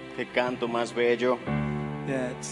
Qué canto más bello. that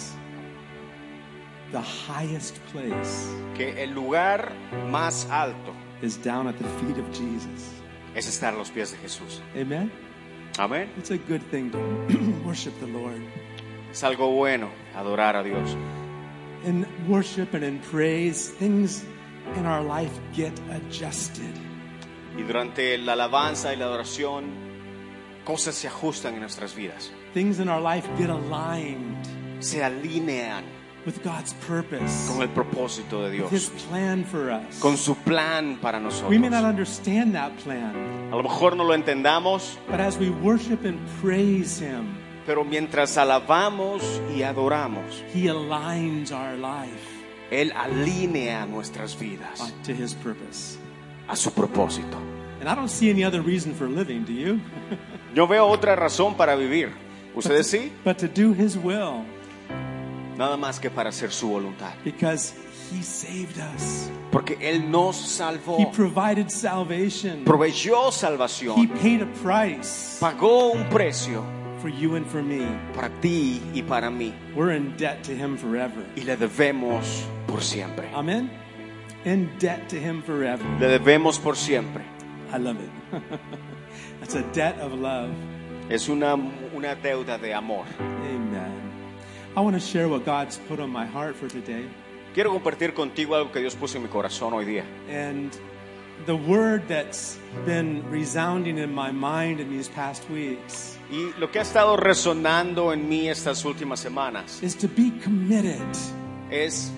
the highest place Que el lugar más alto is down at the feet of Jesus. es estar a los pies de Jesús. Amen? Amén. It's a good thing to worship the Lord. Es algo bueno adorar a Dios. In worship and in praise, things in our life get adjusted. Y durante la alabanza y la adoración, cosas se ajustan en nuestras vidas. Things in our life get aligned Se alinean with God's purpose, con el propósito de with His Dios, plan for us. con su plan para nosotros. We may not understand that plan, A lo mejor no lo entendamos, but as we worship and praise Him, pero mientras alabamos y adoramos, He aligns our life Él alinea nuestras vidas to His purpose. a su propósito. And I don't see any other reason for living, do you? Yo veo otra razón para vivir. ¿Ustedes sí? But to do His will, Nada más que para hacer su voluntad. because He saved us. Porque Él nos He salvó, provided salvation. proveyó He salvación, paid a price pagó un precio for you and for me. para ti y para mí. We're in debt to Him forever. Y le debemos por siempre. Amen? In debt to Him forever. Le debemos por siempre. I love it. That's a debt of love. Es una deuda de amor. Amen. I want to share what God's put on my heart for today. Quiero compartir contigo algo que Dios puso en mi corazón hoy día. And the word that's been resounding in my mind in these past weeks Y lo que ha estado resonando en mí estas últimas semanas is to be committed. es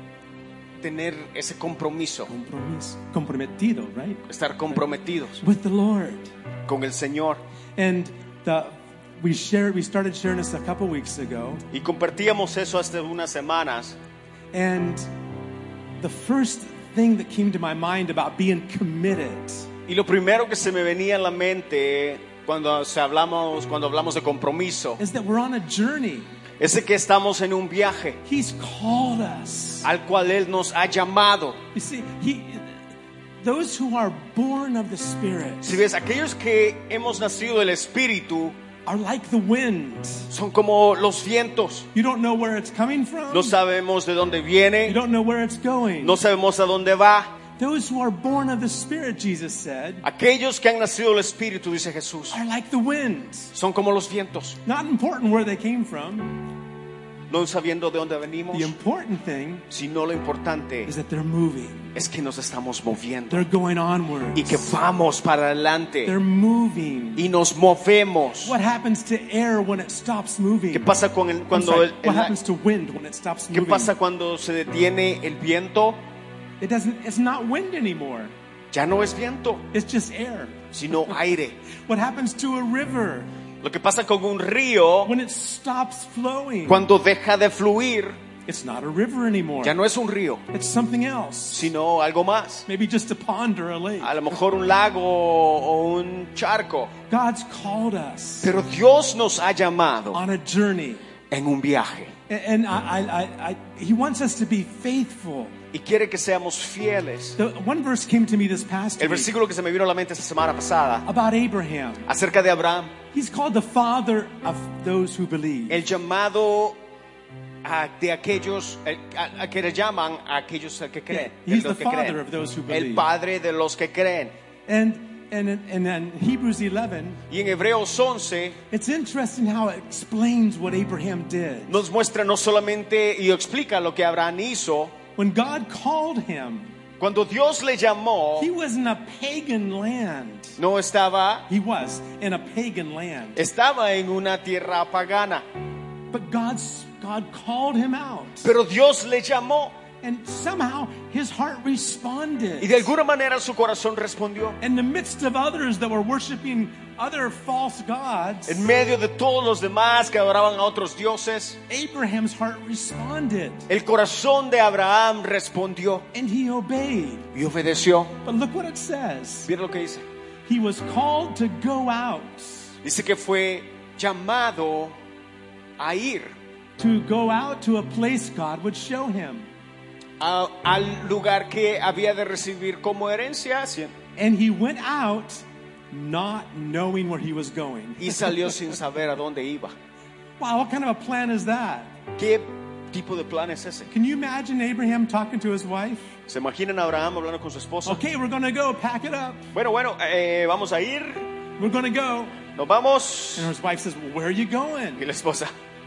tener ese compromiso, Comprometido, right? estar comprometidos With the Lord. con el Señor. And we started sharing this a couple weeks ago. Y compartíamos eso hace unas semanas. And the first thing that came to my mind about being committed Y lo primero que se me venía en la mente cuando hablamos de compromiso is that we're on a journey. es de que estamos en un viaje He's called us. al cual Él nos ha llamado. You see, those who are born of the Spirit Si ves, aquellos que hemos nacido del Espíritu are like the wind. son como los vientos. You don't know where it's coming from. No sabemos de dónde You viene, don't know where it's going. no sabemos a dónde va. Those who are born of the Spirit, Jesus said, Aquellos que han nacido del Espíritu, dice Jesús, are like the wind. son como los vientos, Not important where they came from. no sabiendo de dónde venimos, The important thing sino lo importante is that they're moving. es que nos estamos moviendo They're going onwards. y que vamos para adelante They're moving. y nos movemos. What happens to air when it stops moving? ¿Qué pasa con I'm sorry, what happens to wind when it stops ¿Qué moving? pasa cuando se detiene el viento? It's not wind anymore. Ya no es viento, It's just air. sino aire. What happens to a river Lo que pasa con un río when it stops flowing? cuando deja de fluir, It's not a river anymore. ya no es un río, It's something else. sino algo más. Maybe just a pond or a lake. A lo mejor un lago o un charco. God's called us Pero Dios nos ha llamado on a journey. en un viaje And He wants us to be faithful. y quiere que seamos fieles. The one verse came to me this past El week versículo que se me vino a la mente esta semana pasada about Abraham. acerca de Abraham, He's called the father of those who believe. el llamado de aquellos a que le llaman a aquellos que creen, de He's los the que father creen. of those who El believe. padre de los que creen. And in Hebrews 11, Y en Hebreos 11 it's interesting how it explains what Abraham did. nos muestra no solamente y explica lo que Abraham hizo. When God called him, Cuando Dios le llamó, he was in a pagan land. no estaba, He was in a pagan land. estaba en una tierra pagana. But God called him out. Pero Dios le llamó And somehow his heart responded. y de alguna manera su corazón respondió. In the midst of others that were worshiping other false gods, En medio de todos los demás que adoraban a otros dioses, Abraham's heart responded. el corazón de Abraham respondió And he obeyed. y obedeció. But look what it says. Mira lo que dice. He was called to go out. Dice que fue llamado a ir To go out to a place God would show him. al lugar que había de recibir como herencia And he went out not knowing where he was going. y salió sin saber a dónde iba. Wow, what kind of a plan is that? ¿Qué tipo de plan es ese? Can you imagine Abraham talking to his wife? ¿Se imaginan a Abraham hablando con su esposa? Okay, we're going to go. Pack it up. Bueno, vamos a ir. We're going to go. Nos vamos. And his wife says, well, where are you Y going? la esposa,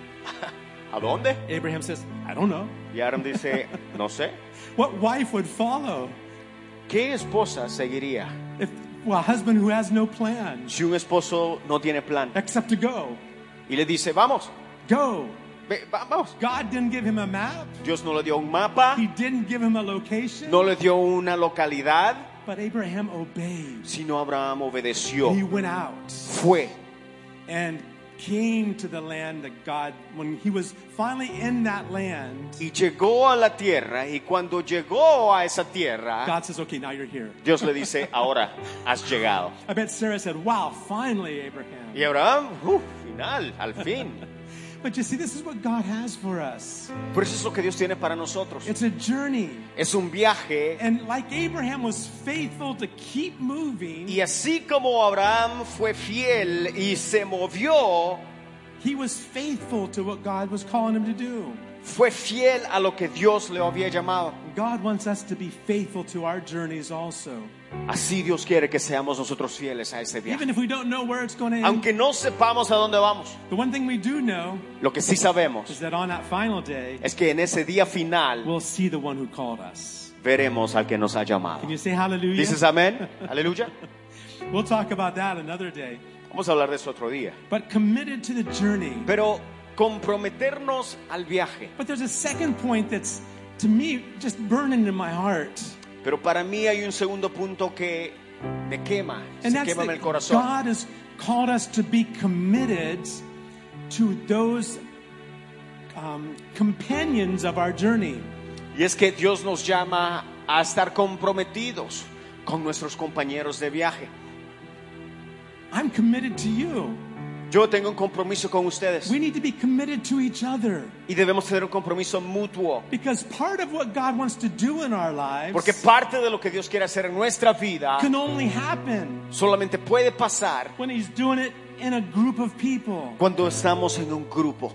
¿a dónde? Abraham says, I don't know. Y Abraham dice, no sé. What wife would follow ¿Qué esposa seguiría if a husband who has no plan si un esposo no tiene plan? except to go? Y le dice, vamos, Go. vamos. God didn't give him a map. Dios no le dio un mapa, He didn't give him a location. no le dio una localidad, But Abraham obeyed. sino Abraham obedeció. He went out Fue and came to the land that God, when he was finally in that land, y llegó a la tierra, y cuando llegó a esa tierra, God says, okay, now you're here. Dios le dice, ahora has llegado. I bet Sarah said, wow, finally, Abraham. Y Abraham, final, al fin. But you see, this is what God has for us. Por eso es lo que Dios tiene para nosotros. It's a journey. Es un viaje. And like Abraham was faithful to keep moving, Y así como Abraham fue fiel y se movió, he was faithful to what God was calling him to do. fue fiel a lo que Dios le había llamado. God wants us to be faithful to our journeys also. Así Dios quiere que seamos nosotros fieles a ese viaje. Even if we don't know where it's going to end, Aunque no sepamos a dónde vamos, the one thing we do know lo que sí sabemos is that on that final day, es que en ese día final we'll see the one who called us. veremos al que nos ha llamado. Can you say hallelujah? ¿Dices amén? Aleluya. We'll talk about that another day. Vamos a hablar de eso otro día. But committed to the journey. Pero comprometernos al viaje. But there's a second point that's, to me, just burning in my heart. Pero para mí hay un segundo punto que me quema, And se that's quema en that el corazón. God has called us to be committed to those companions of our journey. Y es que Dios nos llama a estar comprometidos con nuestros compañeros de viaje. I'm committed to you. Yo tengo un compromiso con ustedes We need to be committed to each other. y debemos tener un compromiso mutuo. Because part of what God wants to do in our lives Porque parte de lo que Dios quiere hacer en nuestra vida can only happen solamente puede pasar when He's doing it in a group of people. cuando estamos en un grupo.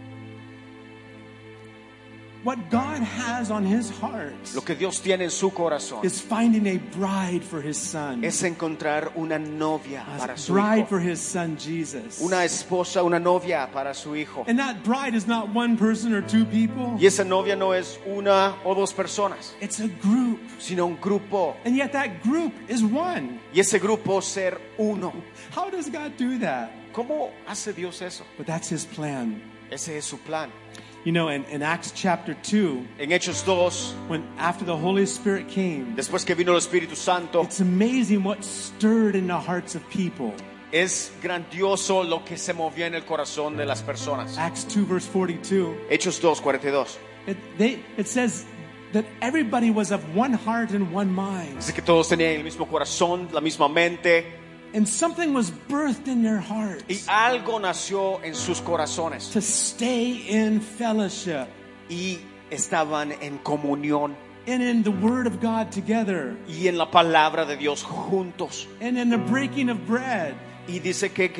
What God has on His heart Lo que Dios tiene en su corazón is finding a bride for His Son. es encontrar una novia para A su bride hijo, for His Son, Jesus. una esposa, una novia para su hijo. And that bride is not one person or two people. Y esa novia no es una o dos personas, It's a group. sino un grupo. And yet that group is one. Y ese grupo ser uno. How does God do that? ¿Cómo hace Dios eso? But that's His plan. Ese es su plan. You know, in Acts chapter 2, En Hechos 2, when after the Holy Spirit came, después que vino el Espíritu Santo, it's amazing what stirred in the hearts of people. es grandioso lo que se movió en el corazón de las personas. Acts 2 verse 42. Hechos 2, 42. It says that everybody was of one heart and one mind. Dice que todos tenían el mismo corazón, la misma mente, And something was birthed in their hearts y algo nació en sus corazones. to stay in fellowship Y estaban en comunión and in the Word of God together y en la palabra de Dios juntos. and in the breaking of bread Y dice que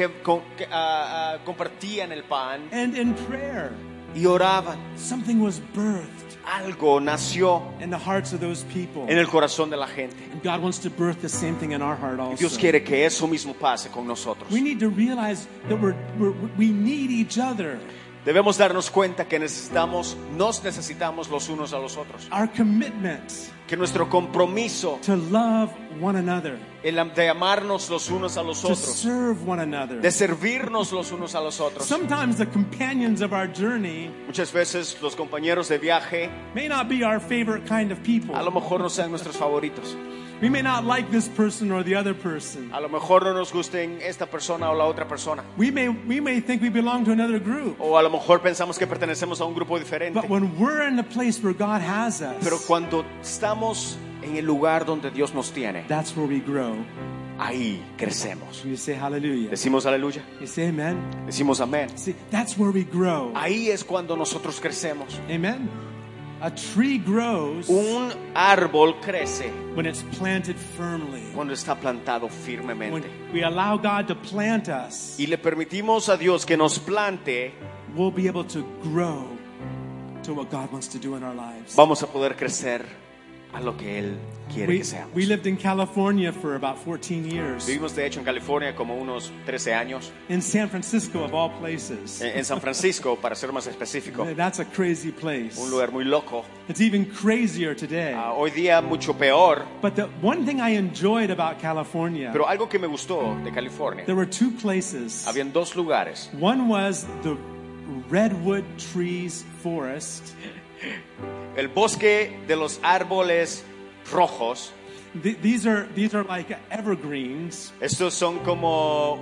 compartían el pan and in prayer. y oraban. Something was birthed Algo nació in the hearts of those people. en el corazón de la gente. And God wants to birth the same thing in our heart Y also. Dios quiere que eso mismo pase con nosotros. We need to realize that we need each other. Debemos darnos cuenta que nos necesitamos los unos a los otros. Our commitment Que nuestro compromiso to love one another, de amarnos los unos a los to otros, serve one another. de servirnos los unos a los otros. Sometimes the companions of our journey Muchas veces los compañeros de viaje may not be our favorite kind of people. a lo mejor no sean nuestros favoritos. We may not like this person or the other person. A lo mejor no nos gusten esta persona o la otra persona. We may think we belong to another group. O a lo mejor pensamos que pertenecemos a un grupo diferente. But when we're in the place where God has Pero us, cuando estamos en el lugar donde Dios nos tiene, that's where we grow. ahí crecemos. You say hallelujah. Decimos aleluya, You say amen. decimos amén. See, that's where we grow. Ahí es cuando nosotros crecemos. Amen. A tree grows Un árbol crece when it's planted firmly. cuando está plantado When firmemente. we allow God to plant us, Y le permitimos a Dios que nos plante, we'll be able to grow to what God wants to do in our lives. vamos a poder crecer a lo que Él quiere que seamos. We lived in California for about 14 years. Vivimos de hecho en California como unos 13 años, In San Francisco, of all places. en San Francisco, para ser más específico, That's a crazy place. un lugar muy loco. It's even crazier today. Hoy día mucho peor, But the one thing I enjoyed about California, pero algo que me gustó de California, there were two places. habían dos lugares. One was the Redwood Trees Forest. El bosque de los árboles rojos. These are like evergreens. Estos son como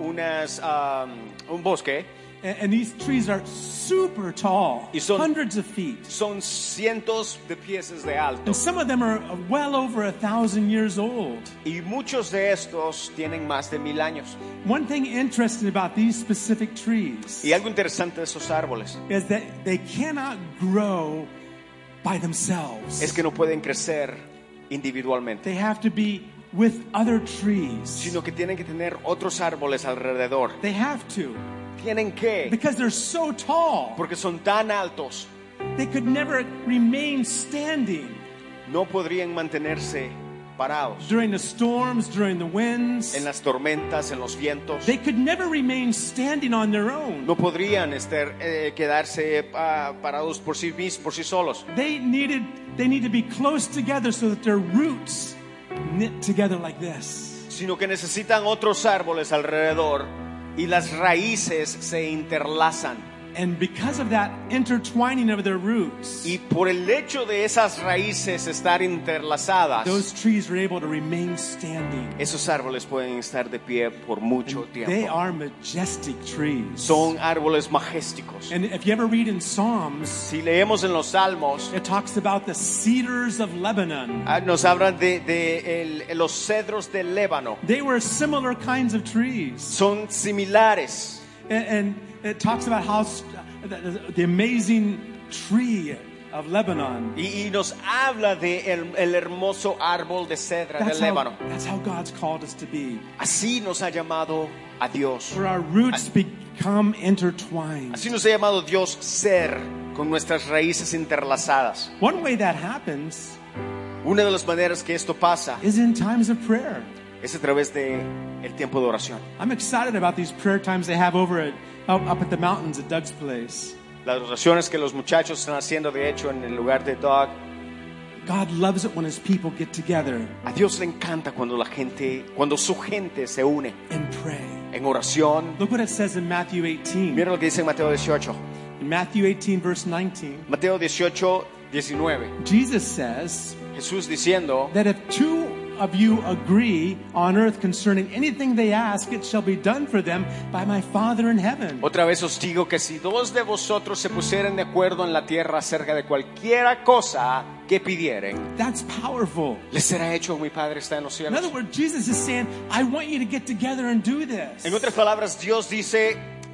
un bosque. And these trees are super tall, Y son- hundreds of feet. Son cientos de pies de alto. And some of them are well over 1,000 years old. Y muchos de estos tienen más de 1000 años. One thing interesting about these specific trees Y algo interesante de esos árboles is that they cannot grow by themselves. es que no pueden crecer individualmente, They have to be with other trees. sino que tienen que tener otros árboles alrededor. They have to, Tienen que, because they're so tall. porque son tan altos, They could never remain standing no podrían mantenerse parados during the storms, during the winds. en las tormentas, en los vientos. They could never remain standing on their own. No podrían quedarse parados por sí solos. They need to be close together so that their roots knit together like this. Sino que necesitan otros árboles alrededor y las raíces se interlazan. And because of that intertwining of their roots, Y por el hecho de esas raíces estar interlazadas, those trees are able to remain standing. esos árboles pueden estar de pie por mucho They tiempo. are majestic trees. Son árboles majesticos. And if you ever read in Psalms, Si leemos en los Salmos, it talks about the cedars of Lebanon. nos hablan de los cedros del Líbano. They were similar kinds of trees. Son similares. And it talks about how the amazing tree of Lebanon. Y nos habla de el hermoso árbol de cedra del Líbano. That's how God's called us to be. Así nos ha llamado a Dios. Where our roots become intertwined. Así nos ha llamado Dios ser con nuestras raíces interlazadas. One way that happens Una de las maneras que esto pasa is in times of prayer. es a través de el tiempo de oración. I'm excited about these prayer times they have up at the mountains at Doug's place. Las oraciones que los muchachos están haciendo, de hecho, en el lugar de Doug. God loves it when his people get together A Dios le encanta cuando su gente se une and pray. en oración. Look what it says in Matthew 18. Mira lo que dice en Mateo 18. In Matthew 18, verse 19, Mateo 18, 19. Jesus says Jesús diciendo, that if two of you agree on earth concerning anything they ask, it shall be done for them by my Father in heaven. otra vez os digo que si dos de vosotros se pusieren de acuerdo en la tierra acerca de cualquiera cosa que pidieren, That's powerful. les será hecho mi Padre está en los In cielos. other words, Jesus is saying, I want you to get together and do this. En otras palabras, Dios dice,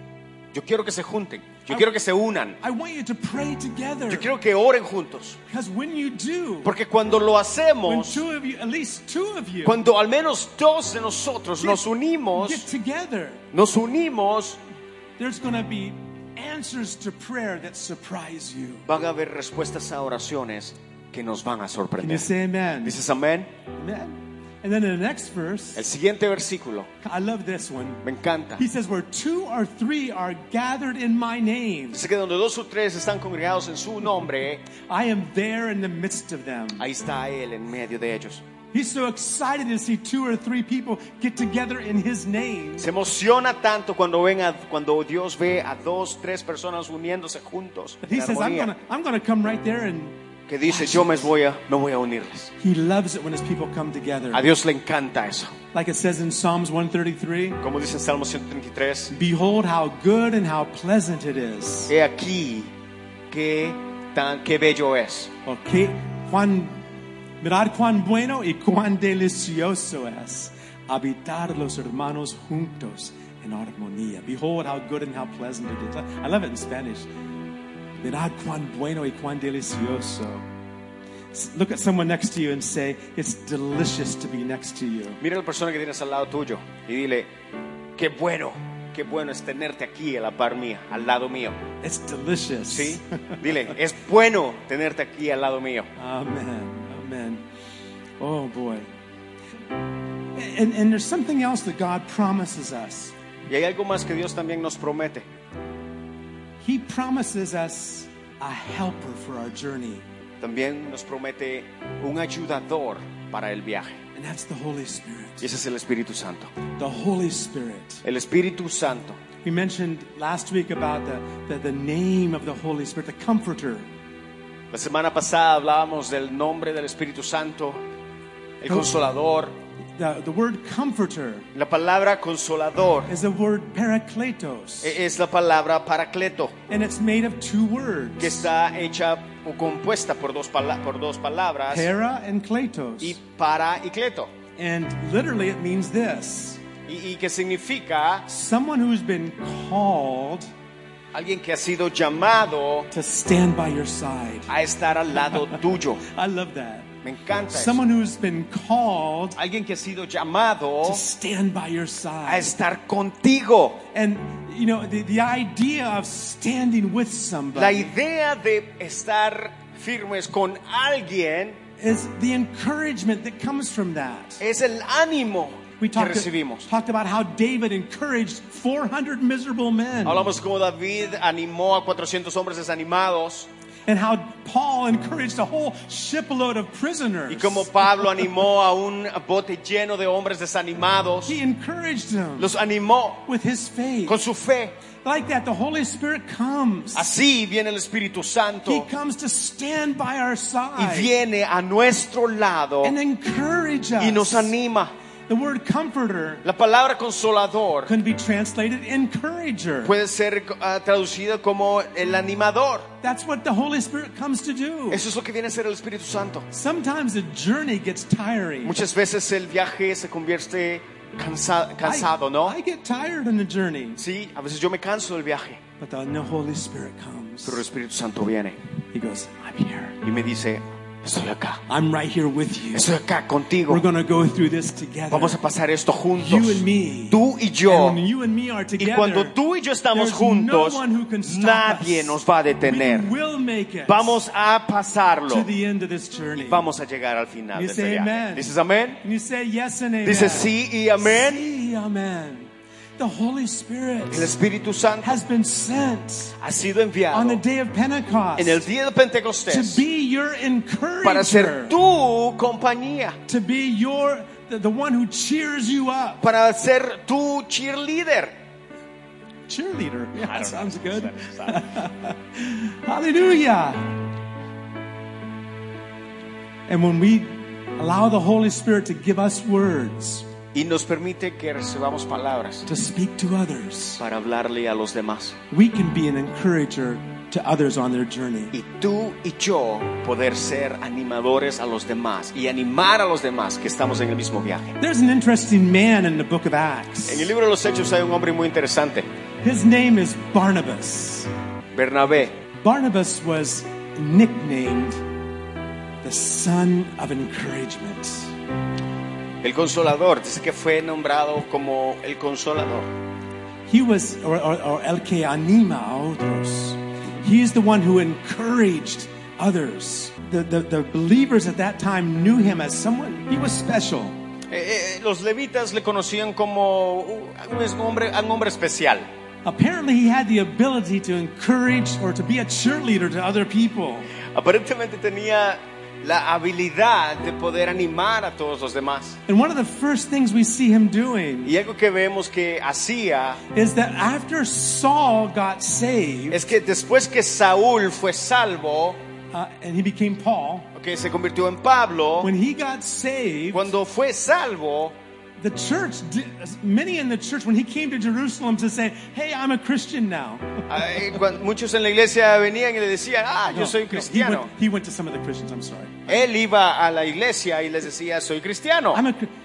yo quiero que se junten, yo quiero que se unan, I want you to pray together. yo quiero que oren juntos. Because when you do, Porque cuando lo when hacemos, two of you, at least two of you, cuando al menos dos de nosotros nos unimos, get together, there's going to be answers to prayer that surprise you. van a haber respuestas a oraciones que nos van a Can you sorprender. say amen? ¿Dices amén? Amen. And then in the next verse, El siguiente versículo, I love this one. me encanta. He says, where two or three are gathered in my name, Dice que donde dos o tres están congregados en su nombre, I am there in the midst of them. ahí está Él en medio de ellos. He's so excited to see two or three people get together in his name. Se emociona tanto cuando Dios ve a dos, tres personas uniéndose juntos He en says, armonía, I'm gonna come right there, and que dice, yo me voy a unirles. he loves it when his people come together. A Dios le encanta eso. Like it says in Psalms 133, Como dice en Salmo 133, behold how good and how pleasant it is. he aquí qué bello es. Okay, mirad cuán bueno y cuán delicioso es habitar los hermanos juntos en armonía. Behold how good and how pleasant it is. I love it in Spanish. Mirad cuán bueno y cuán delicioso. Look at someone next to you and say, it's delicious to be next to you. Mira a la persona que tienes al lado tuyo y dile, qué bueno qué bueno es tenerte aquí a la par mía, al lado mío. It's delicious. ¿Sí? Dile, es bueno tenerte aquí al lado mío. Amen. Amen. Oh boy. And there's something else that God promises us. Y hay algo más que Dios también nos promete. He promises us a helper for our journey. También nos promete un ayudador para el viaje. And that's the Holy Spirit. Y ese es el Espíritu Santo. The Holy Spirit. El Espíritu Santo. We mentioned last week about the name of the Holy Spirit, the Comforter. La semana pasada hablábamos del nombre del Espíritu Santo, el Consolador. The word comforter La palabra consolador is the word parakletos. es la palabra paracleto, And it's made of two words. que está hecha o compuesta por dos palabras, Para and kletos. y para y cleto. And literally it means this. Y que significa Someone who's been called alguien que ha sido llamado to stand by your side. a estar al lado tuyo. I love that. Me encanta eso. Someone who's been called Alguien que ha sido llamado to stand by your a side. estar contigo. And you know, the idea of standing with La somebody idea de estar firmes con alguien is the encouragement that comes from that. es el ánimo We que recibimos. talked about how David encouraged 400 miserable men. Hablamos como David animó a 400 hombres desanimados And how Paul encouraged a whole shipload of prisoners. y como Pablo animó a un bote lleno de hombres desanimados. He encouraged them Los animó with his faith. con su fe. Like that, the Holy Spirit comes. Así viene el Espíritu He Santo comes to stand by our y side viene a nuestro lado and encourage us. y nos anima. The word comforter La palabra consolador can be translated encourager. puede ser traducida como el animador. That's what the Holy Spirit comes to do. Eso es lo que viene a ser el Espíritu Santo. Sometimes the journey gets tiring. Muchas veces el viaje se convierte cansado, ¿no? I get tired in the journey. Sí, a veces yo me canso del viaje, But then the Holy Spirit comes. pero el Espíritu Santo viene He goes, I'm here. y me dice, estoy acá, I'm right here with you. estoy acá contigo. We're going to go through this together. Vamos a pasar esto juntos, You and me. tú y And yo. when you and me are Y together, cuando tú y yo estamos there's juntos, no one who can stop nadie us. nos va a detener. We will make it Vamos a pasarlo to the end of this y journey. vamos a llegar al final You de este say viaje. amen. ¿Dices amén? And you say yes and amen. Dices sí y amén. Sí, amen. The Holy Spirit El Espíritu Santo has been sent ha sido enviado on the day of Pentecost en el día de to Pentecostés be your encourager, para ser tu compañía, to be the one who cheers you up. para ser tu cheerleader. Cheerleader. Yeah, that sounds good. Hallelujah. And when we allow the Holy Spirit to give us words Y nos permite que recibamos palabras to speak to others, para hablarle a los demás. we can be an encourager to others on their journey. Y tú y yo poder ser animadores a los demás y animar a los demás que estamos en el mismo viaje. There's an interesting man in the book of En Acts. el libro de los Hechos hay un hombre muy interesante, His name is Barnabas. Bernabé. Barnabas was nicknamed the son of encouragement. El Consolador, dice que fue nombrado como el Consolador. He was, or el que anima a otros. He is the one who encouraged others. The believers at that time knew him as someone, he was special. Los levitas le conocían como un hombre especial. Apparently he had the ability to encourage or to be a cheerleader to other people. Aparentemente tenía la habilidad de poder animar a todos los demás. And one of the first things we see him doing Y algo que vemos que hacía is that after Saul got saved, es que después que Saúl fue salvo, and he became Paul, que se convirtió en Pablo, when he got saved, cuando fue salvo, the church, many in the church, when he came to Jerusalem to say, hey, I'm a Christian now. muchos en la iglesia venían y le decían, yo soy cristiano. He went to some of the Christians, I'm sorry. Él iba a la iglesia y les decía, soy cristiano. But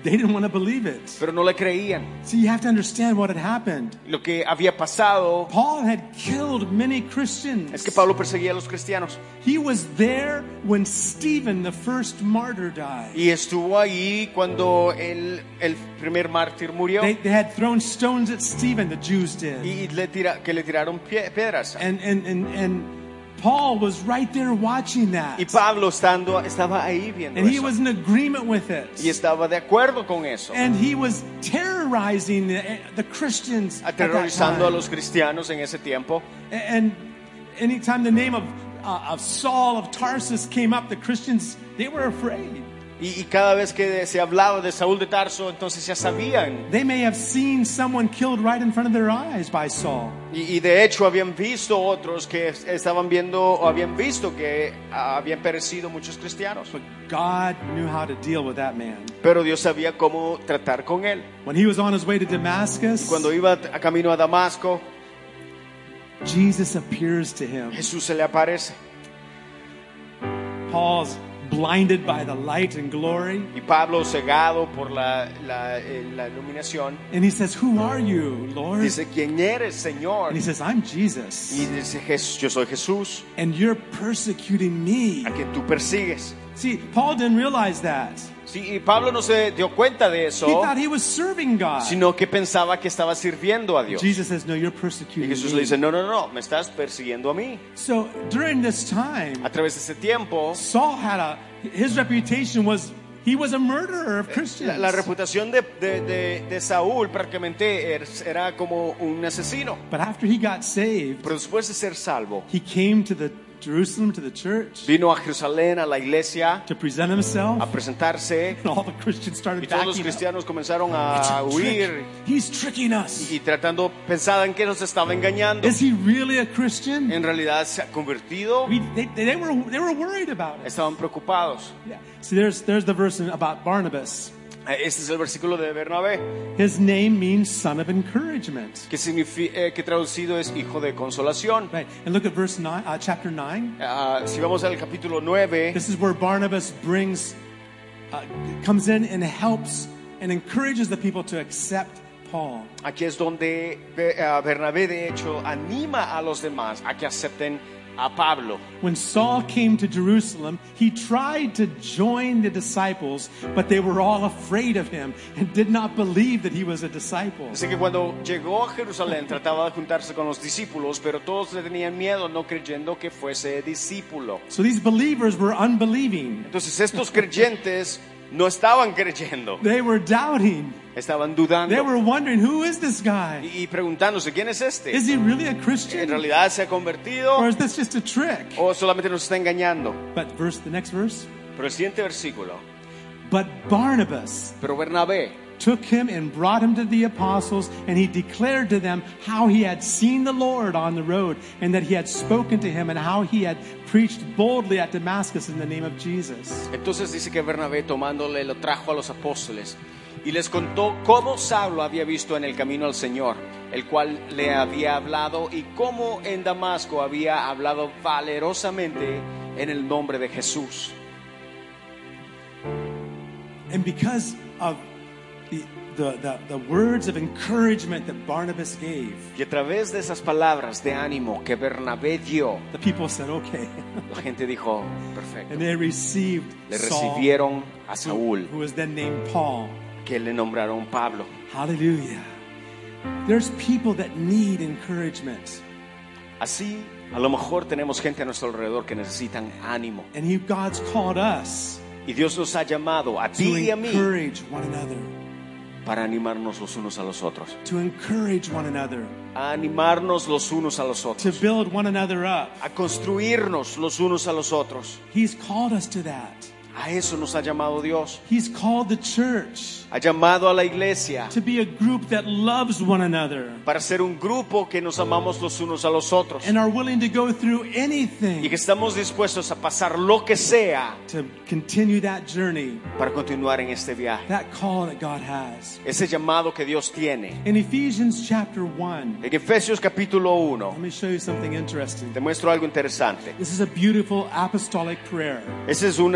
they didn't want to believe it. pero no le creían See, you have to understand what had happened. lo que había pasado. Paul had killed many Christians. Es que Pablo perseguía a los cristianos He was there when Stephen, the first martyr, died. y estuvo ahí cuando el primer mártir murió They had thrown stones at Stephen, the Jews did. y que le tiraron piedras. And Paul was right there watching that. Y Pablo estaba ahí viendo And he eso was in agreement with it. y estaba de acuerdo con eso, And he was terrorizing the Christians at that aterrorizando a time. los cristianos en ese tiempo. And anytime the name of Saul of Tarsus came up, the Christians, they were afraid. Y cada vez que se hablaba de Saúl de Tarso, entonces ya sabían. They may have seen someone killed right in front of their eyes by Saul. Y de hecho habían visto otros que estaban viendo o habían visto que habían perecido muchos cristianos. But God knew how to deal with that man. Pero Dios sabía cómo tratar con él. When he was on his way to Damascus, Cuando iba a camino a Damasco, Jesus appears to him. Jesús se le aparece. Paul's blinded by the light and glory. Y Pablo, cegado por la iluminación, And he says, "Who are you, Lord?" dice, ¿quién eres, Señor? And he says, "I'm Jesus. Y dice, yo soy Jesús, And you're persecuting me." a quien tú persigues. See, Paul didn't realize that. Sí, y Pablo no se dio cuenta de He eso, thought he was serving God. sino que pensaba que estaba sirviendo a Dios. Jesus says, "No, you're Y persecuting Jesús me." le dice, no, me estás persiguiendo a mí. So during this time, A través de ese tiempo, Saul had his reputation was he was a murderer of Christians. la reputación de Saúl prácticamente era como un asesino. But after he got saved, Pero después de ser salvo, he came to the Jerusalem, to the church, vino a Jerusalén, a la iglesia, to present himself. a presentarse, And all the Christians started y todos los backing up. cristianos comenzaron It's a a huir trick. He's tricking us. y tratando, pensaban que nos estaba engañando. Is he really a Christian? En realidad se ha convertido, They were worried about it. estaban preocupados. Yeah. See, there's the verse about Barnabas. Este es el versículo de Bernabé, His name means son of encouragement. que significa, que traducido es hijo de consolación. Right. And look at verse 9, chapter 9. Si vamos al capítulo 9, This is where Barnabas comes in and helps and encourages the people to accept Paul. aquí es donde Bernabé de hecho anima a los demás a que acepten a Pablo. When Saul came to Jerusalem, he tried to join the disciples, but they were all afraid of him and did not believe that he was a disciple. Así que cuando llegó a Jerusalén trataba de juntarse con los discípulos, pero todos le tenían miedo, no creyendo que fuese discípulo. So these believers were unbelieving. Entonces estos creyentes no estaban creyendo, They were doubting. estaban They dudando were wondering, who is this guy? y preguntándose, ¿quién es este? Is he really a ¿En Christian? realidad se ha Or convertido is this just a trick? o solamente nos está engañando? But the next verse. Pero el siguiente versículo, But Barnabas pero Bernabé took him and brought him to the apostles, and he declared to them how he had seen the Lord on the road, and that he had spoken to him, and how he had preached boldly at Damascus in the name of Jesus. Entonces dice que Bernabé tomándole lo trajo a los apóstoles y les contó cómo Saulo había visto en el camino al Señor, el cual le había hablado, y cómo en Damasco había hablado valerosamente en el nombre de Jesús. And because of the words of encouragement that Barnabas gave, Y a través de esas palabras de ánimo que Bernabé dio, the people said, okay. la gente dijo, perfecto. And they received Le Saul, recibieron a Saúl, who was then named Paul. que le nombraron Pablo. Hallelujah. There's people that need encouragement. Así, a lo mejor tenemos gente a nuestro alrededor que necesitan ánimo. And God's called us Y Dios nos ha llamado a to ti y a mí encourage one another. para animarnos los unos a los otros. To encourage one another. A animarnos los unos a los To otros. build one another up. A construirnos los unos a los otros. He's called us to that. A eso nos ha llamado Dios. He's called the church Ha llamado a la iglesia to be a group that loves one another para ser un grupo que nos amamos los unos a los otros. and are willing to go through Y que anything estamos dispuestos a pasar lo que sea to continue that journey, para continuar en este viaje. that call that God has. Ese llamado que Dios tiene. In Ephesians chapter 1, En Efesios capítulo 1, let me show you something interesting. te muestro algo interesante. This is a beautiful apostolic prayer. Esa es una oración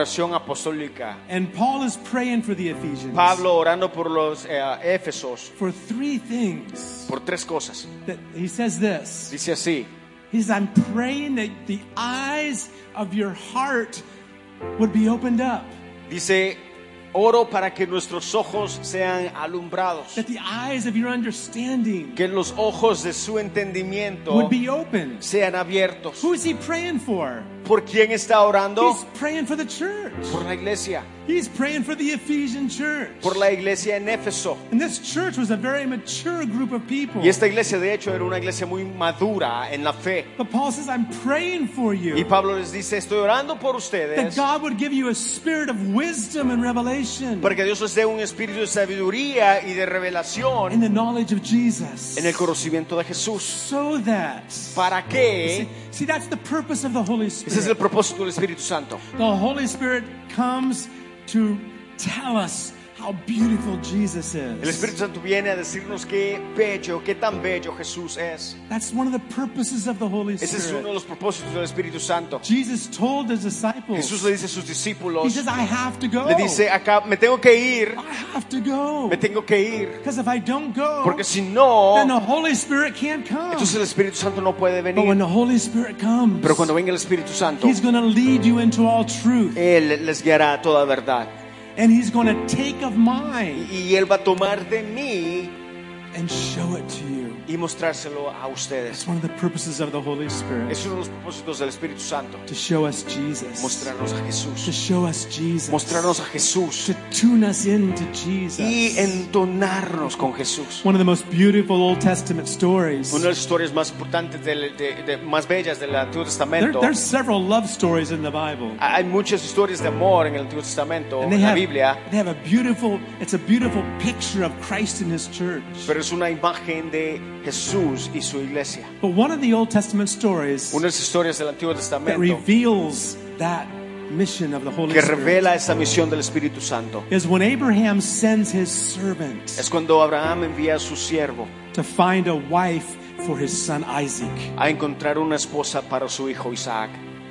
oración apostólica. And Paul is praying for the Ephesians. Pablo orando por los Éfesos For three things. por tres cosas. That he says this. Dice así: He says, I'm praying that the eyes of your heart would be opened up. dice, oro para que nuestros ojos sean alumbrados, That the eyes of your understanding que los ojos de su entendimiento would be opened. sean abiertos. Who is he praying for? ¿Por quién está orando? He's praying for the church. Por la iglesia, He's praying for the Ephesian church. por la iglesia en Éfeso. And this church was a very mature group of people. Y esta iglesia de hecho era una iglesia muy madura en la fe. But Paul says, I'm praying for Y you. Pablo les dice, estoy orando por That ustedes God would give you a spirit of wisdom and revelation para que Dios les dé un espíritu de sabiduría y de in revelación the knowledge of Jesus. en el conocimiento de Jesús. So that, ¿Para qué? see, that's the purpose of the Holy Ese es el Spirit. propósito del Espíritu Santo. The Holy Spirit comes to tell us how beautiful Jesus El is. Espíritu Santo viene a decirnos qué bello, qué tan bello Jesús es. That's one of the purposes of the Holy Ese es uno de Spirit. los propósitos del Espíritu Santo. Jesus told his Jesús disciples, le dice a sus he discípulos, says, I have to go. le dice acá, me tengo que ir, I have to go. me tengo que ir, Because if I don't go, porque si no, then the Holy Spirit can't come. entonces el Espíritu Santo no puede But when venir. the Holy Spirit comes, Pero cuando venga el Espíritu Santo, He's going to lead you into all truth. Él les guiará a toda verdad. And He's going to take of mine Y Él va a tomar de mí and show it to you. y mostrárselo a ustedes. It's one of the purposes of the Holy Spirit. Es uno de los propósitos del Espíritu Santo. To show us Jesus. Mostrarnos a To Jesús. show us Jesus. Mostrarnos a Jesús. To tune us into Jesus. Y entonarnos con Jesús. One of the most beautiful Old Testament stories. Una de las historias más importantes, más bellas del Antiguo Testamento. There's several love stories in the Bible. Hay muchas historias de amor en el Antiguo Testamento, And en la Biblia, they have it's a beautiful picture of Christ and His church. pero es una imagen de Jesús y su iglesia. But one of the Old Testament stories Una de las historias del Antiguo that Testamento reveals that mission of the Holy que Spirit revela esa misión del Espíritu Santo is when Abraham sends his servant es cuando Abraham envía a su siervo to find a wife for his son Isaac. a encontrar una esposa para su hijo Isaac.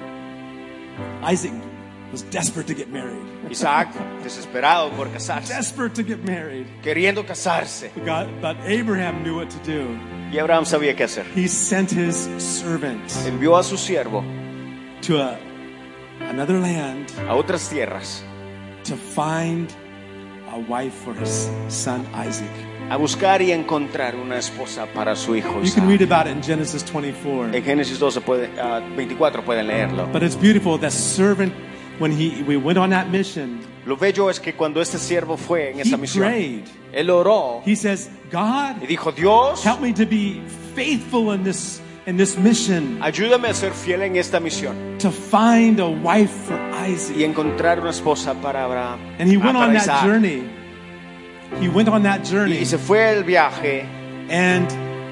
Isaac was desperate to get married. Isaac, desesperado por casarse, Desperate to get married. queriendo casarse. But Abraham knew what to do. Y Abraham sabía qué hacer. He sent his servant Envió a su siervo to another land a otras tierras to find a wife for his son Isaac. a buscar y encontrar una esposa para su hijo You can read Isaac. about it in Genesis 24. En Génesis 24 pueden leerlo. But it's beautiful. The servant, when we went on that mission, Lo bello es que cuando este siervo fue en esa he misión, prayed. él oró He says, God, y dijo, Dios, help me to be faithful in this mission, ayúdame a ser fiel en esta misión to find a wife for Isaac. y encontrar una esposa para Abraham. And he went para on that Isaac. journey. He went on that journey, Y se fue el viaje and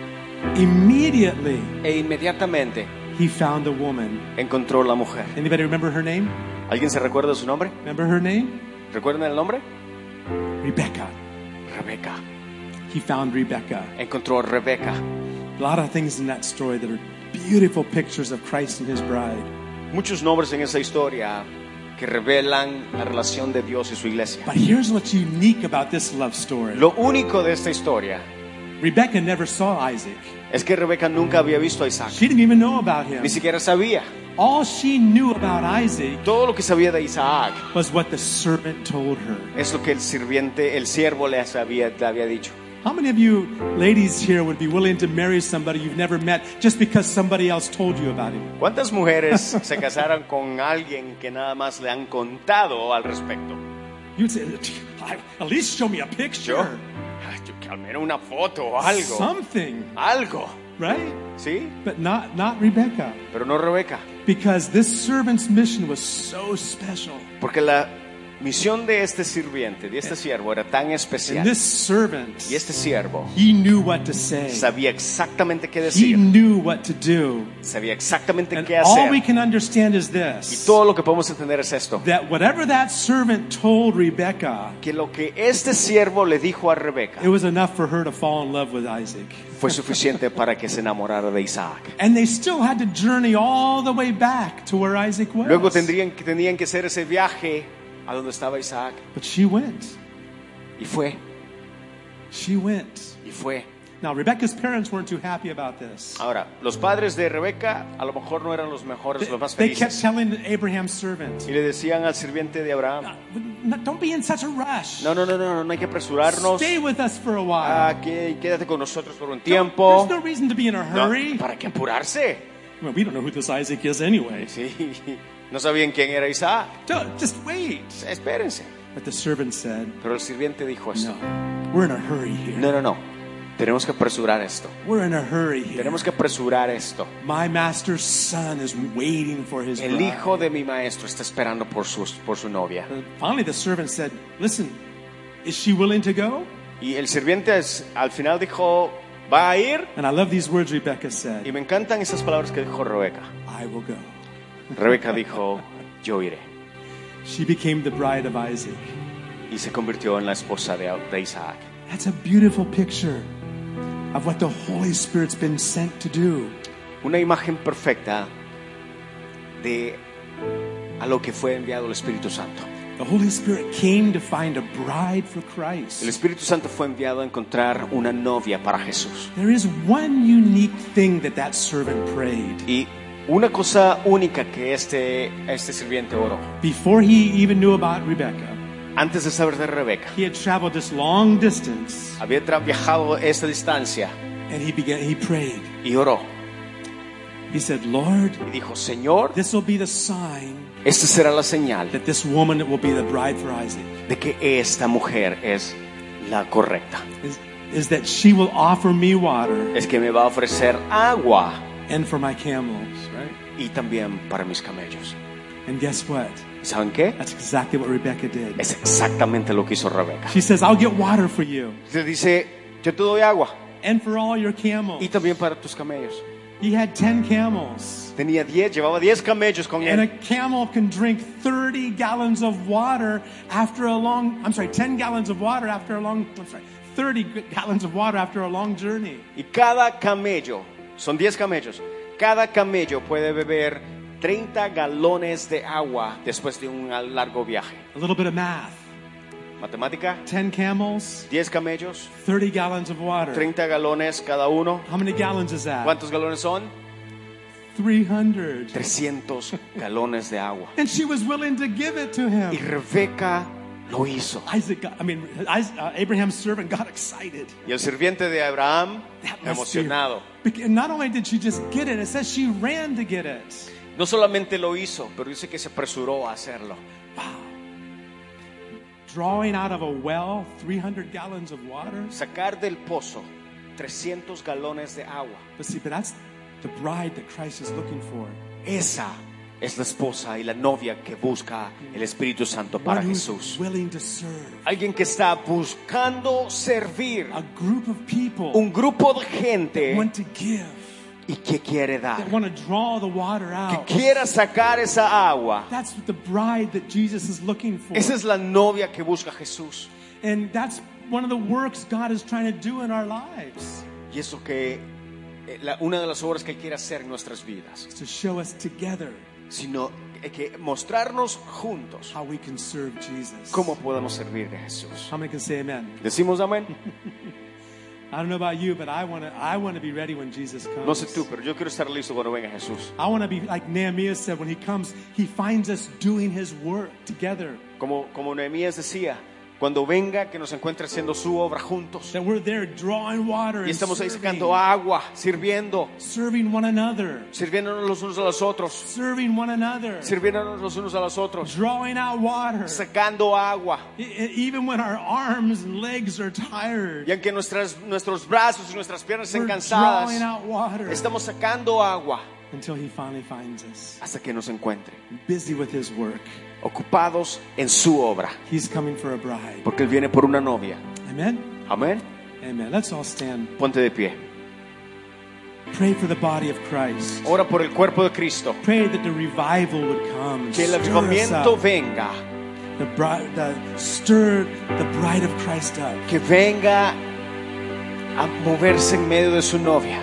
immediately e inmediatamente he found a woman. encontró la mujer. Anybody remember her name? ¿Alguien se recuerda de su nombre? Remember her name? ¿Recuerdan el nombre? Rebecca. Rebeca. He found Rebecca. Encontró a Rebeca. A lot of things in that story that are beautiful pictures of Christ and His bride. Muchos nombres en esa historia que revelan la relación de Dios y su iglesia. But here's what's unique about this love story. Lo único de esta historia Rebecca never saw Isaac. es que Rebeca nunca había visto a Isaac. She didn't even know about him. Ni siquiera sabía. All she knew about Isaac Todo lo que sabía de Isaac was what the servant told her. es lo que el siervo le había dicho. How many of you ladies here would be willing to marry somebody you've never met just because somebody else told you about him? ¿Cuántas mujeres se casaron con alguien que nada más le han contado al respecto? You'd say, at least show me a picture. Yo que al menos una foto o algo. Something, Algo, right? ¿sí? But not Rebecca. Pero no Rebeca. Because this servant's mission was so special. Porque la misión de este sirviente, de este siervo, era tan And especial. this servant, Y este siervo he knew what to say. sabía exactamente qué He decir, knew what to do. sabía exactamente And qué all we hacer. can understand is Y this, todo lo que podemos entender es esto, that whatever that servant told Rebekah, que lo que este siervo le dijo a Rebeca it was enough for her to fall in love with Isaac. fue suficiente para que se enamorara de Isaac. And they still had to journey all the way back to where Isaac was. Luego tenían que hacer ese viaje a donde estaba Isaac. But she went. Y fue, She went. y fue. Now, Rebekah's parents weren't too happy about this. Ahora, los padres de Rebeca a lo mejor no eran los mejores, los más They kept felices. telling Abraham's servant, Y le decían al sirviente de Abraham, don't be in such a rush. no hay que apresurarnos. Stay with us for a while. Aquí, quédate con nosotros por un There's tiempo. no reason to be in a No, hurry. ¿para qué apurarse? Well, we don't know who this Isaac is anyway. Sí, no sabían quién era Isaac. Just wait. Espérense. But the servant said, Pero el sirviente dijo esto. no, we're in a hurry here. No. Tenemos que apresurar esto. We're in a hurry here. Tenemos que apresurar esto. My master's son is waiting for his El bride. hijo de mi maestro está esperando por su novia. Finally, the servant said, listen, is she willing to go? Y el sirviente al final dijo, ¿va a ir? And I love these words Rebekah Y said, me encantan esas palabras que dijo Rebeca. I will go. Rebeca dijo, yo iré. She became the bride of Isaac. Y se convirtió en la esposa de Isaac. That's a beautiful picture of what the Holy Spirit's been sent to do. Una imagen perfecta de a lo que fue enviado el Espíritu Santo. The Holy Spirit came to find a bride for Christ. El Espíritu Santo fue enviado a encontrar una novia para Jesús. There is one unique thing that servant prayed. Y una cosa única que este sirviente oró. Before he even knew about Rebekah, Antes de saber de Rebeca, he had traveled this long distance, había viajado esta distancia and he prayed. y oró. He said, Lord, Y dijo, Señor, this will be the sign esta será la señal that this woman will be the bride for Isaac. de que esta mujer es la correcta. Is that she will offer me water Es que me va a ofrecer agua and for my camels, right? y también para mis camellos. And guess what? ¿Y saben qué? That's exactly what Rebekah did. Es exactamente lo que hizo Rebeca. She says, I'll get water for you Se dice, yo te doy agua and for all your camels. y también para tus camellos. He had 10 camels. Llevaba 10 camellos con And a él. camel can drink 30 gallons of water after a long, 10 gallons of water after a long, 30 gallons of water after a long journey. Y cada camello, son 10 camellos, cada camello puede beber 30 galones de agua después de un largo viaje. A little bit of math. Matemática, 10 camels, 10 camellos, 30 gallons of water. 30 galones cada uno. How many gallons is that? ¿Cuántos galones son? 300. 300 galones de agua. And she was willing to give it to Y him. Rebeca lo hizo. Abraham's servant got excited. Y el sirviente de Abraham, That must be- emocionado. And not only did she just get it, it says she ran to get it. No solamente lo hizo, pero dice que se apresuró a hacerlo. Wow. Drawing out of a well 300 gallons of water. Sacar del pozo 300 galones de agua. But that's the bride that Christ is looking for. Esa es la esposa y la novia que busca el Espíritu Santo para One who's Jesús. willing to serve. Alguien que está buscando servir. A group of people Un grupo de that gente want to give. y que quiere dar. That want to draw the water Que out. quiera sacar esa agua. That's the bride that Jesus is looking for. Esa es la novia que busca Jesús. And that's one of the works God is trying to do in our lives. Y eso que una de las obras que Él quiere hacer en nuestras vidas. To show us together Sino que mostrarnos juntos how we can serve Jesus. cómo podemos servir a Jesús. How many can say amen? ¿Decimos amén? I don't know about you, but I want to be ready when Jesus comes. No sé tú, pero yo quiero estar listo cuando venga Jesús. I want to be like Nehemiah said, when he comes, he finds us doing his work together. Como Nehemías decía, cuando venga que nos encuentre haciendo su obra juntos. That we're there drawing water Y and estamos ahí serving, sacando agua, sirviendo, serving one another, sirviéndonos los unos a los otros, serving one another, sirviéndonos los unos a los otros, drawing out water. sacando agua. Even when our arms and legs are tired, Y aunque nuestros brazos y nuestras piernas estén we're cansadas, drawing out water. estamos sacando agua. until he finally finds us. hasta que nos encuentre, Busy with his work. ocupados en su obra, He's coming for a bride. porque Él viene por una novia. Amen? Amén. Amen. Let's all stand. Ponte de pie. Pray for the body of Christ. Ora por el cuerpo de Cristo. Pray that the revival would come. Que el Stir us avivamiento up. venga. Stir the bride of Christ up. Que venga a moverse en medio de su novia.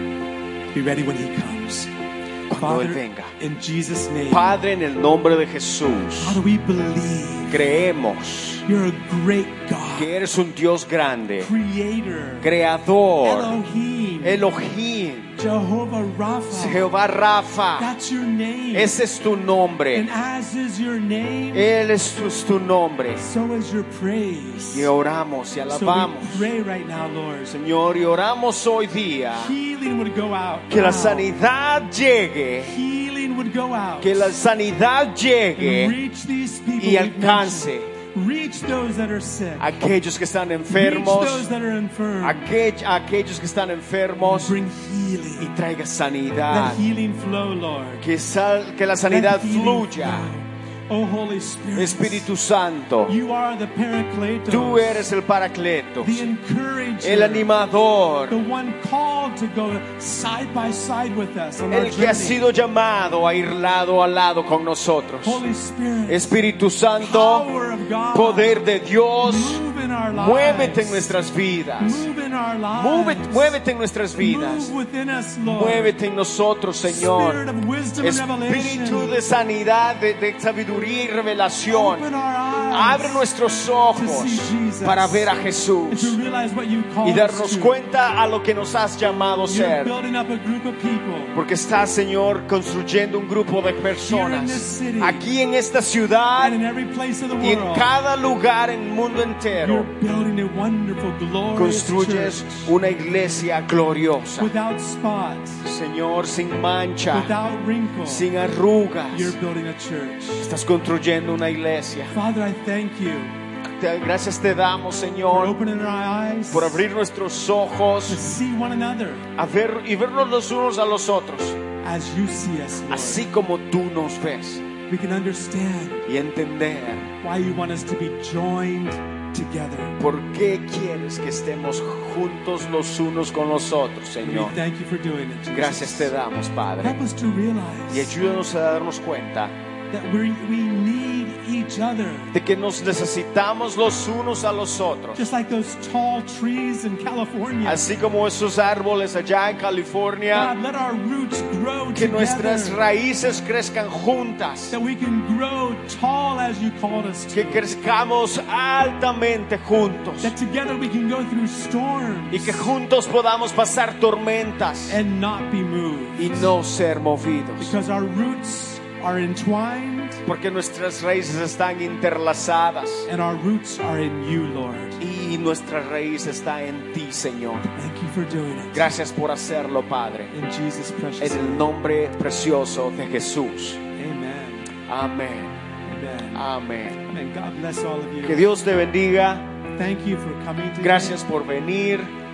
Be ready when he comes. Cuando Él Father, venga. in Jesus' name, Padre, en el nombre de Jesús, Father, we believe creemos you're a great God, que eres un Dios grande, creator, creador, Elohim, Elohim, Jehovah Rapha. Jehová Rafa. That's your name. Ese es tu nombre. And as is your name, Él es tu nombre. so is your praise. Y oramos y So alabamos, we pray right now, Lord, Señor, y oramos hoy día healing would go out. que la now. sanidad llegue, Healing would go out. que la sanidad llegue Reach these people y we've alcance mentioned. Reach those that are sick. a aquellos que están Reach enfermos, those that are infirm. aquellos que están enfermos, Bring y healing. traiga sanidad, Let healing flow, Lord. que la sanidad Let healing fluya. flow. Oh, Holy Spirit. Espíritu Santo, You are the Paracletos. tú eres el Paracletos, the encourager. el animador, The one called to go side by side with us on our el que ha journey. sido llamado a ir lado a lado con nosotros. Holy Spirit. Espíritu Santo, Power of God. poder de Dios, Move in our lives. muévete en nuestras vidas. Move in our lives. Muévete en nuestras vidas. Move within us, Lord. Muévete en nosotros, Spirit Señor. of wisdom and Espíritu revelation. de sanidad, de sabiduría y revelación. Open our eyes Abre nuestros ojos to see Jesus. para ver a and Jesús to realize what you called y us darnos to. cuenta a lo que nos has llamado a You're ser. building up a group of people Porque estás, Señor, construyendo un grupo de here in this personas city aquí en esta ciudad and in every place of the y en world. cada lugar en el mundo You're entero. building a wonderful, glorious Construyes church una iglesia gloriosa, without spots, Señor, sin mancha, without wrinkles. sin arrugas. You're building a church. Estás construyendo una iglesia. Father, I thank you Gracias te damos, for Señor, opening our eyes por abrir nuestros to ojos see one another a ver y vernos los unos a los otros, as you see us, Lord. así como tú nos ves, We can understand y entender why you want us to be joined together. por qué quieres que estemos juntos los unos con los otros, And we Señor. thank you for doing it, Jesus. Gracias te damos, Padre, Help us to y realize ayúdanos a darnos cuenta that we need each other. de que nos necesitamos los unos a los otros, Just like those tall trees in California. así como esos árboles allá en California, God, let our roots grow que together. nuestras raíces crezcan juntas, That we can grow tall as you called us to. que crezcamos altamente juntos That together we can go through storms y que juntos podamos pasar tormentas and not be moved. y no ser movidos, Because our roots are entwined porque nuestras raíces están interlazadas and our roots are in you, Lord. y nuestra raíz está en ti, Señor. Thank you for doing it. Gracias por hacerlo, Padre, In Jesus' precious en el name. nombre precioso de Jesús. Amen. Amén. Amen. Amén. Amen. God bless all of you. Que Dios te bendiga. Thank you for coming today. Gracias por venir.